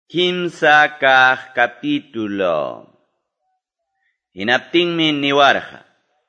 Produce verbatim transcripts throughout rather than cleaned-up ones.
Kimsa kah capítulo. Hinaptinmi niwarja.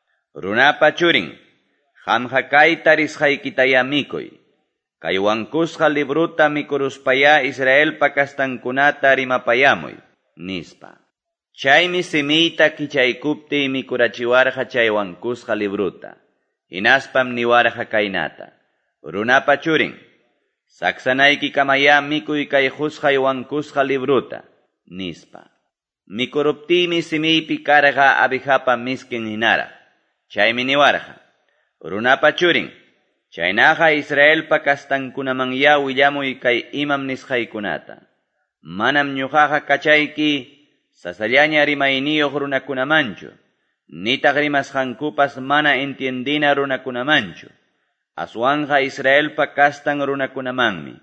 Runapa churin. Hamja kaita rishaykitaya mikuy. Kaywankusja libruta mikuruspaya Israel pakastankunata rimapayamuy. Nispa. Chaymi simita kichaykupti mikurachiwarja chaywankusja libruta. Hinaspam niwarja kaynata. Runapa churin. Saksanayki kamaya mikuy kay husjay wankusja libruta. Nispa. Mikuruptimi simipi karga abijapa miskin hinara. Chaymi niwarja. Runapa churin. Chaynaja Israel pakastankunamanya willamuy kay imam nisjaykunata. Manam ñujaja kachayki sasallaña rimayniyuq runakunamanchu. Nitaq rimasqankupas mana entiendina runakunamanchu. Aswanja Israel pakastan runakunamanmi.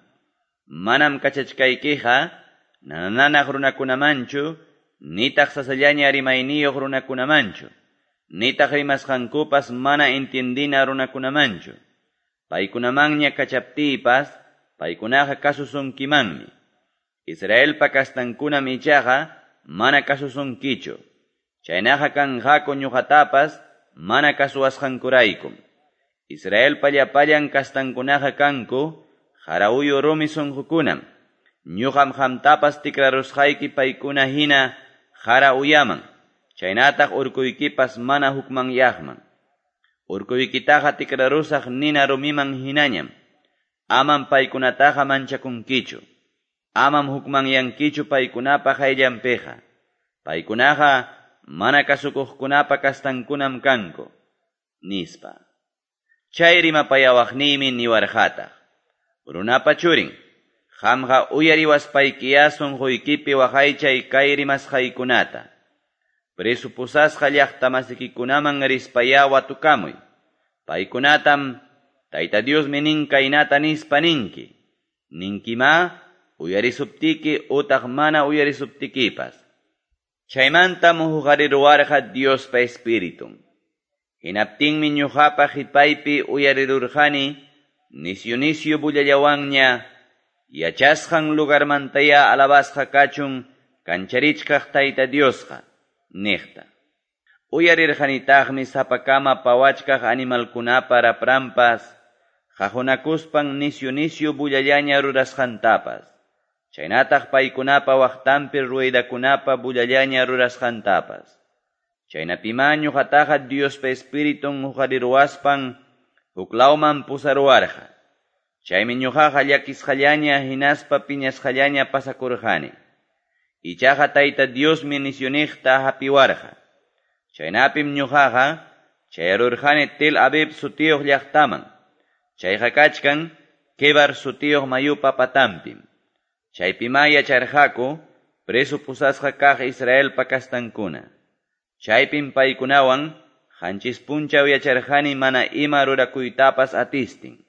Manam kachachkaykija, nananaq runakunamanchu, nitaq sasallaña rimayniyuq runakunamanchu, nitaq rimasqankupas mana entiendina runakunamanchu. Paykunamanña kachaptipas, paykunaqa kasusunkimanmi. Israel pakastankuna michaqa, mana kasusunkichu. Chaynaqa kanqaku ñuqatapas, mana kasuwasqankuraykum. Israel pallapallan kastankunaqa kanku, jarauyo rumi sunqukunam. Ñuqam hamtapas tikrarusqayki paykuna hina jara uyaman. Chaynataq urkuykipas mana hukmanyaqman. Urkuykitaqa tikrarusaq nina rumiman hinañam. Amam paykunataqa manchakunkichu. Amam hukmanyankichu paykunapa hayllampeqa. Paykunaqa mana kasukuqkunapa kastankunam kanku. Nispa. Chay rimapayawaqnimi niwarjata. Runapa churin. Hamja uyariwaspaykiya sunquykipi waqaychay kay rimasqaykunata. Presupusasqa llaqtamasikunaman rispaya watukamuy. Paykunatam Tayta Diosmi nin kaynata nispa ninki. Ninkima uyarisuptiki utaq mana uyarisuptikipas. Chaymantam huqariruwarqa Diospa Espiritum. Hinaptinmi ñuqapa qhipaypi uyarirurqani nisyu nisyu bullallawanña yachasqan lugarmantaya alabasqa kachun kancharichkaq Tayta Diosqa niqta. Uyarirqanitaqmi sapakama pawachkaq animalkunapa raprampas qahunakuspan nisyu nisyu bullallaña rurasqantapas. Chaynataq paykunapa waqtanpi ruidakunapa bullallaña rurasqantapas. Chaynapima ñuqataqa Diospa Espiritun huqariruwaspan huklawman pusaruwarqa. Chaymi ñuqaqa llakisqallaña hinaspa piñasqallaña pasakurqani. Ichaqa Tayta Diosmi nisyuniqta hapiwarqa. Chaynapim ñuqaqa chayarurqani Tel Aviv sutiyuq llaqtaman. Chayqa kachkan Kebar sutiyuq mayupa patampim. Chaypima yacharqaku preso pusasqa kaq Israel pakastankuna. Chaypim paykunawan hanchis punchaw yacharqani mana ima rurakuytapas atistin.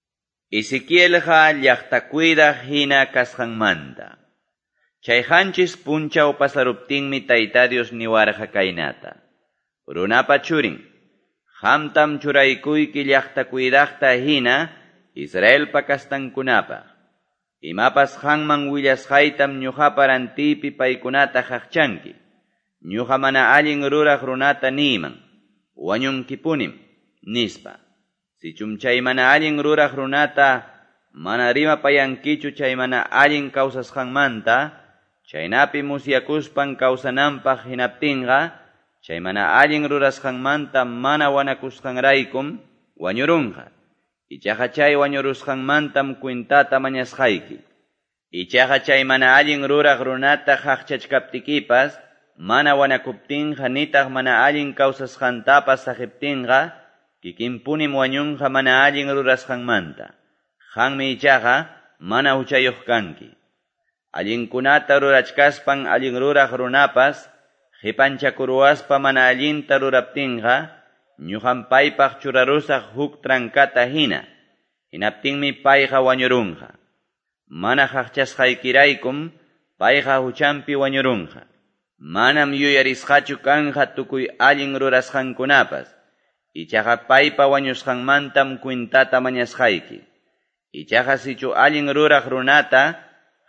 Ezequielqa llaqtakuydaq hina kasqanmanta. Chay hanchis punchaw pasaruptinmi Tayta Dios niwarqa kaynata. Runapa churin. Hamtam churaykuyki llaqtakuydaqta hina Israel pakastankunapa. Imapas hanman willasqaytam ñuqapa rantipi paykunata haqchanki. Ñuqa mana allin ruraq runata niman. Wañunkipunim. Nispa. Sichum chay mana allin ruraq runata mana rimapayankichu chay mana allin kawsasqanmanta. Chaynapi musyakuspan kawsananpaq hinaptinqa. Chay mana allin rurasqanmanta mana wanakusqanraykum wañurunqa. Ichaqa chay wañurusqanmantam kuintata mañasqayki. Ichaqa chay mana allin ruraq runata haqchachkaptikipas mana wanakuptinqa nitaq mana allin kawsasqantapas saqiptinqa kikinpunim wañunqa mana allin rurasqanmanta. Qanmi ichaqa mana huchayuq kanki. Allinkunata rurachkaspan allin ruraq runapas qipanchakuruwaspa mana allinta ruraptinqa ñuqam paypaq churarusaq huk trankata hina. Hinaptinmi payqa wañurunqa. Mana haqchasqaykiraykum payqa huchanpi wañurunqa. Manam yuyarisqachu kanja tukuy allin rurasqankunapas. Ichaqa paypa wañusqanmantam kuintata mañasqayki. Ichaqa sichu allin ruraq runata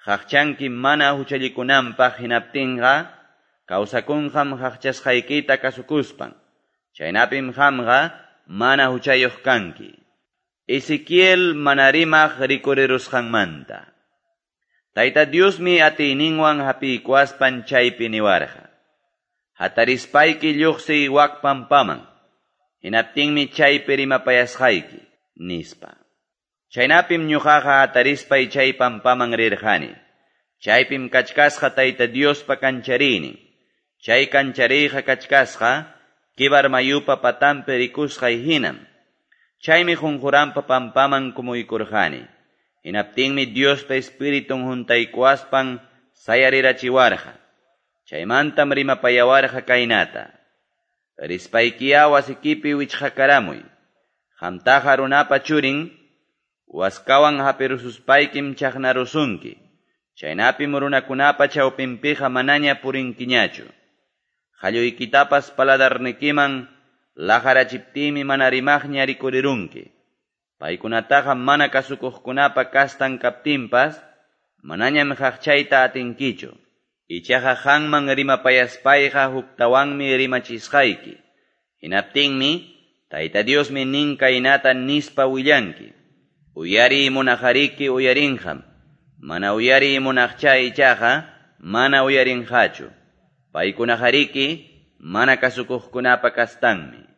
haqchanki mana huchallikunanpaq hinaptinqa, kawsakunqam haqchasqaykita kasukuspan. Chaynapim hamqa mana huchayuq kanki. Ezequiel manarimaq rikurirusqanmanta. Tayta Diosmi atiyninwan hapiykuaspan chaypi niwarqa. Hatarispayki lluqsi wakpampaman. Hinaptinmi chaypi rimapayasqayki, nispa. Chaynapim ñuqaqa hatarispay chay pampaman rirqani. Chaypim kachkasqa Tayta Diospa kancharini. Chay kanchariyqa kachkasqa kibar mayupa patampi rikusqay hinam. Chaymi junjuranpa pampaman kumuykurqani. Hinaptinmi Diospa Espiritun juntaykuaspan sayarirachiwarqa. Chaymantam rimapayawarqa kaynata. Rispaykiya wasikipi wichqakaramuy. Qamtaqa runapa churin, waskawan hapirususpaykim chaqnarusunki. Chaynapim runakunapa chawpinpiqa manaña purinkiñachu. Qalluykitapas paladarnikiman lajarachiptimi mana rimaqña rikurirunki. Paykunataqa mana kasukuqkunapa kastan kaptinpas, manañam haqchayta atinkichu. Ichaqa hanman rimapayaspayqa huktawanmi rimachisqayki. Hinaptinmi, Tayta Diosmi nin kaynata nispa willanki. Uyari munaqariki uyarinqam. Mana uyari munaqcha ichaqa, mana uyarinqachu. Paykunaqariki, mana kasukuqkunapa kastanmi.